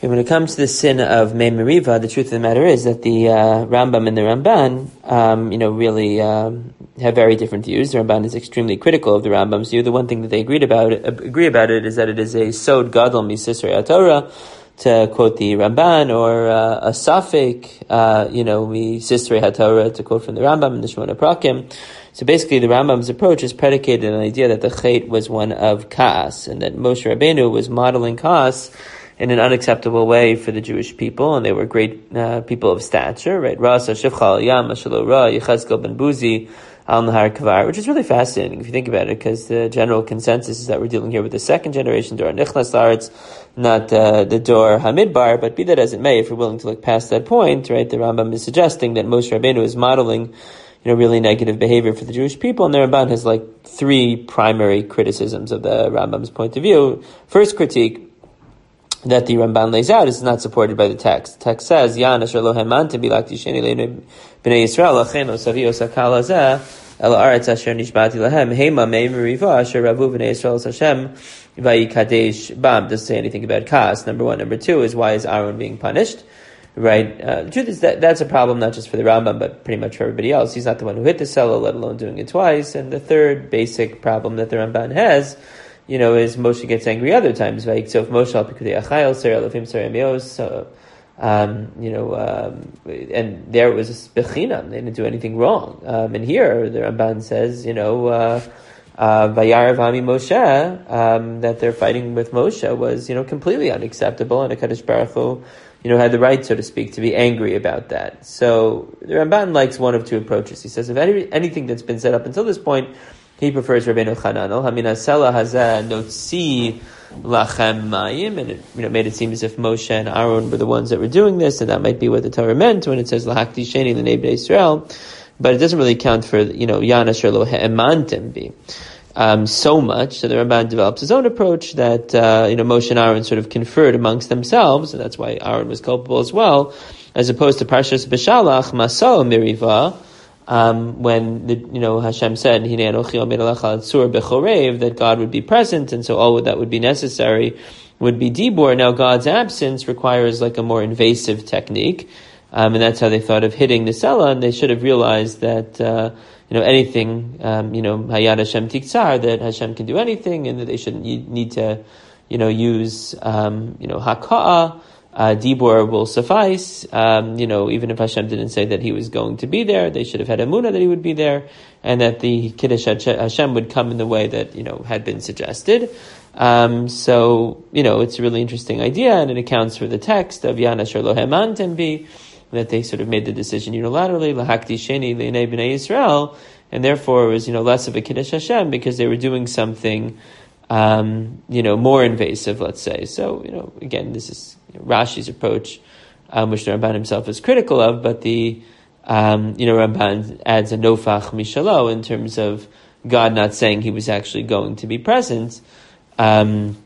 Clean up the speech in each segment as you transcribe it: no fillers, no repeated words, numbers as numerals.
Okay, when it comes to the sin of Mei Meriva, the truth of the matter is that the Rambam and the Ramban, really have very different views. The Ramban is extremely critical of the Rambam's view. The one thing that they agree about it is that it is a sod gadol misisrei HaTorah, to quote the Ramban, or a safek, misisrei HaTorah, to quote from the Rambam in the Shemona Prakim. So basically, the Rambam's approach is predicated on the idea that the chait was one of Ka'as, and that Moshe Rabbeinu was modeling Ka'as in an unacceptable way for the Jewish people, and they were great people of stature, right? Rasa Shivcha Yam Ashalo Ra Yechezkel Ben Buzi Al Nahar Kavar, which is really fascinating if you think about it, because the general consensus is that we're dealing here with the second generation Dor Nichnas Laaretz, not the Dor Hamidbar. But be that as it may, if we're willing to look past that point, right, the Rambam is suggesting that Moshe Rabbeinu is modeling really negative behavior for the Jewish people, and the Ramban has three primary criticisms of the Rambam's point of view. First critique that the Ramban lays out is not supported by the text. The text says, Yan asher lo hamantim bilakti sheni leinu b'nei Yisrael lachen lo savi osakal hazeh el haaretz asher nishbati lahem hema mei meriva asher ravu b'nei Yisrael Hashem vayikadesh bam. Doesn't say anything about Ka'as, number one. Number two is, why is Aaron being punished? Right? The truth is that's a problem not just for the Rambam, but pretty much for everybody else. He's not the one who hit the cello, let alone doing it twice. And the third basic problem that the Ramban has, is Moshe gets angry other times. And there it was bechinam. They didn't do anything wrong. And here the Ramban says, Vayarav Ami Moshe, that they're fighting with Moshe was, completely unacceptable, and HaKadosh Baruch Hu, had the right, so to speak, to be angry about that. So the Ramban likes one of two approaches. He says, if anything that's been said up until this point, he prefers Rabbeinu Chananel. Haminasela hazeh notzi lachem mayim, and it made it seem as if Moshe and Aaron were the ones that were doing this, and that might be what the Torah meant when it says lahakti sheni l'nei bnei Yisrael. But it doesn't really count for Yan asher lo he'emantim bi so much. So the Ramban develops his own approach that Moshe and Aaron sort of conferred amongst themselves, and that's why Aaron was culpable as well, as opposed to Parshas B'Shalach Masao Meriva. When Hashem said that God would be present, and so all that would be necessary would be dibur. Now God's absence requires a more invasive technique, and that's how they thought of hitting the Sela, and they should have realized that anything Hayad Hashem Tiktzar, that Hashem can do anything, and that they shouldn't need to use Haka'ah. Dibur will suffice. Even if Hashem didn't say that he was going to be there, they should have had emunah that he would be there, and that the Kiddush Hashem would come in the way that, had been suggested. So, it's a really interesting idea, and it accounts for the text of Yan asher lo he'emantim bi, that they sort of made the decision unilaterally, lahakti sheni l'nei bnei Yisrael, and therefore it was, less of a Kiddush Hashem, because they were doing something more invasive, let's say. So, again, this is Rashi's approach, which the Ramban himself is critical of, but the, Ramban adds a nofach mishalo in terms of God not saying he was actually going to be present. Okay,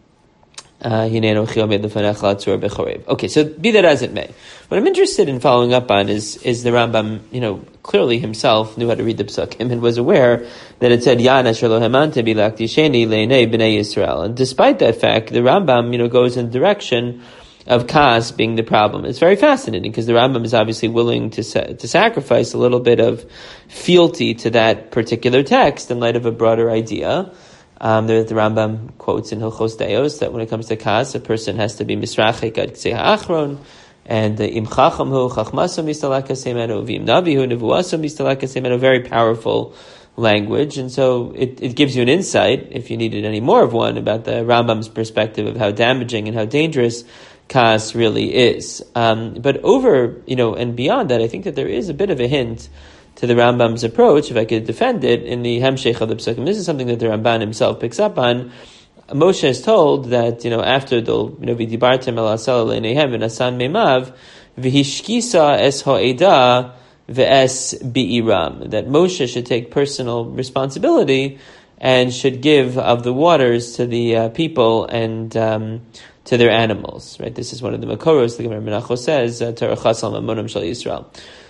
so be that as it may. What I'm interested in following up on is the Rambam, clearly himself knew how to read the Psukim and was aware that it said, Yan asher lo he'emantim bi lahakti sheni l'nei bnei Yisrael. And despite that fact, the Rambam, goes in the direction of Ka'as being the problem. It's very fascinating, because the Rambam is obviously willing to sacrifice a little bit of fealty to that particular text in light of a broader idea. The Rambam quotes in Hilchos Deos that when it comes to Ka'as, a person has to be misrachik ad ksei ha'achron, and im chacham hu chachmaso mistalak hasemenu, v'im navi hu nevuaso mistalak hasemenu, very powerful language. And so it gives you an insight, if you needed any more of one, about the Rambam's perspective of how damaging and how dangerous Ka'as really is. But over, and beyond that, I think that there is a bit of a hint to the Rambam's approach, if I could defend it, in the Hemshech of the Psukim. This is something that the Ramban himself picks up on. Moshe is told that, after the, v'dibartem el asal leinehem v'nasan meimav, v'hishkisa es ha'eda v'es bi'iram, that Moshe should take personal responsibility and should give of the waters to the people and to their animals. Right? This is one of the Makoros, the Gemara Menachos says, Terachas al mamonam shel Yisrael.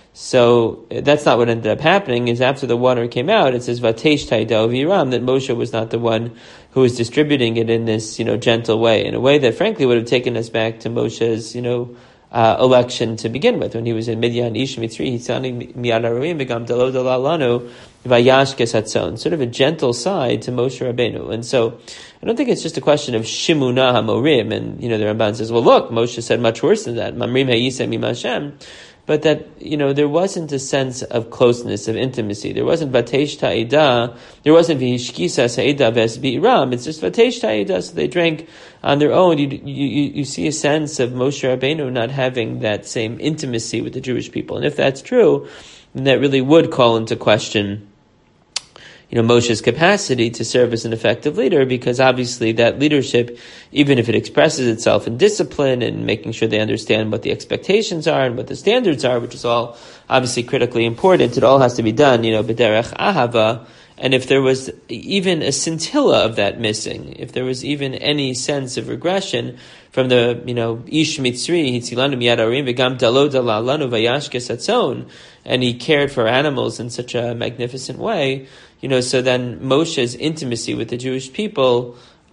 So that's not what ended up happening. Is after the water came out, it says Vatesh Taidao Viram, that Moshe was not the one who was distributing it in this, gentle way, in a way that frankly would have taken us back to Moshe's, election to begin with, when he was in Midian Ish Mitzri, Hitzani Miyad Aravim Begam Dalo Dalalanu Vayashkes Hatzon, sort of a gentle side to Moshe Rabbeinu. And so I don't think it's just a question of Shimuna HaMorim, and the Ramban says, well look, Moshe said much worse than that, Mamrim Ha'yisem Im Hashem, but that, there wasn't a sense of closeness, of intimacy. There wasn't Vatesh Ta'ida, there wasn't Vihishkisa Sa'ida Ves Bi'ram, it's just Vatesh Ta'ida, so they drank on their own. You see a sense of Moshe Rabbeinu not having that same intimacy with the Jewish people. And if that's true, then that really would call into question Moshe's capacity to serve as an effective leader, because obviously that leadership, even if it expresses itself in discipline and making sure they understand what the expectations are and what the standards are, which is all obviously critically important, it all has to be done, b'derech ahava. And if there was even a scintilla of that missing, if there was even any sense of regression from the, Ish Mitzri, Hitzilanu Miyad Arim V'gam Dalo Dalalanu Vayashkes Hatzon, and he cared for animals in such a magnificent way, so then Moshe's intimacy with the Jewish people,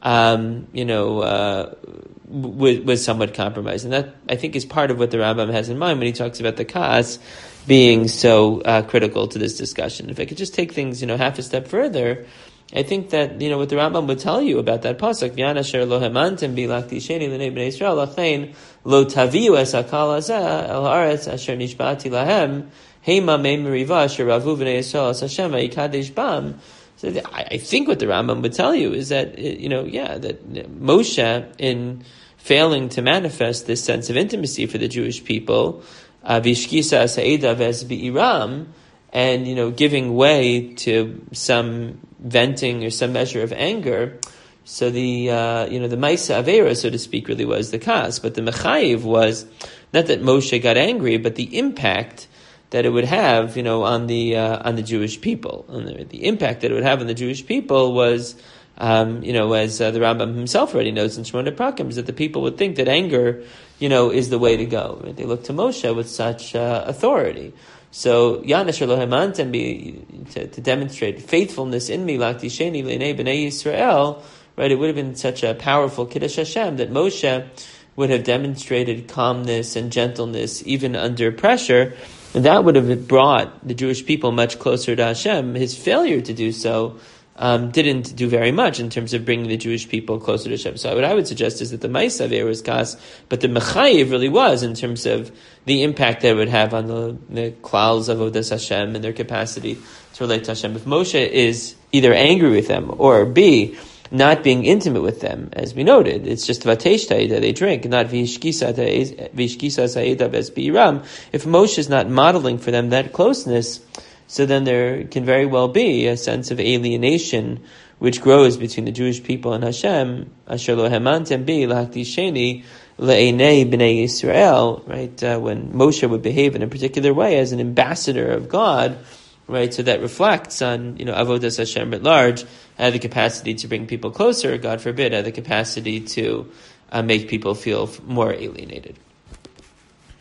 was somewhat compromised. And that, I think, is part of what the Rambam has in mind when he talks about the Ka'as being so critical to this discussion. If I could just take things, half a step further, I think that, what the Rambam would tell you about that pasuk, V'yan asher lo hemantem bi lakti sheni l'nei b'nei Yisrael, lachein lo taviu es hakal hazeh el haaretz asher nishba'ati lahem, Hema me meriva asher ravu b'nei Yisrael as Hashem ha'ikadesh bam. So I think what the Rambam would tell you is that, that Moshe, in failing to manifest this sense of intimacy for the Jewish people, vishkisa sa'eda ves bi'iram, and, giving way to some venting or some measure of anger. So the Maisa Avera, so to speak, really was the Kas. But the Mechayiv was, not that Moshe got angry, but the impact that it would have, on the Jewish people. And the impact that it would have on the Jewish people was, as the Rambam himself already knows in Shmona Prakim, is that the people would think that anger, is the way to go. Right? They look to Moshe with such authority. So, Yanash Elohimant, and to demonstrate faithfulness in me, Lakti Sheni L'nei B'nei Yisrael, right? It would have been such a powerful Kiddush Hashem that Moshe would have demonstrated calmness and gentleness even under pressure, and that would have brought the Jewish people much closer to Hashem. His failure to do so didn't do very much in terms of bringing the Jewish people closer to Hashem. So what I would suggest is that the Ma'aseh Avera was Kas, but the Mechayiv really was in terms of the impact that it would have on the klals of Avodas Hashem and their capacity to relate to Hashem. If Moshe is either angry with them or B, not being intimate with them, as we noted, it's just Vatesh Ta'ida, they drink, not Vishkisa Sa'ida Ves Bi'iram. If Moshe is not modeling for them that closeness, so then there can very well be a sense of alienation which grows between the Jewish people and Hashem. Asher lo hemantem bi l'hakti sheni le'enei b'nei Yisrael, right? When Moshe would behave in a particular way as an ambassador of God, right? So that reflects on, Avodas Hashem at large, had the capacity to bring people closer, God forbid, had the capacity to make people feel more alienated.